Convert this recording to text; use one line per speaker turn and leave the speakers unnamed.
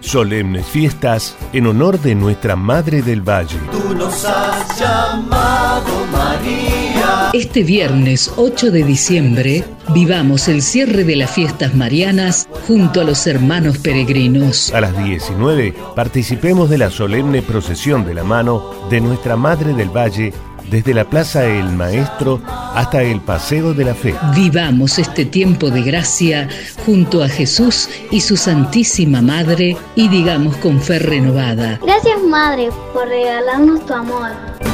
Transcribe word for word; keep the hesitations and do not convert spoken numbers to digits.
Solemnes fiestas en honor de nuestra Madre del Valle.
Tú nos has llamado, María.
Este viernes ocho de diciembre vivamos el cierre de las fiestas marianas junto a los hermanos peregrinos.
A las diecinueve participemos de la solemne procesión de la mano de nuestra Madre del Valle desde la Plaza El Maestro hasta el Paseo de la Fe.
Vivamos este tiempo de gracia junto a Jesús y su Santísima Madre y digamos con fe renovada:
gracias, Madre, por regalarnos tu amor.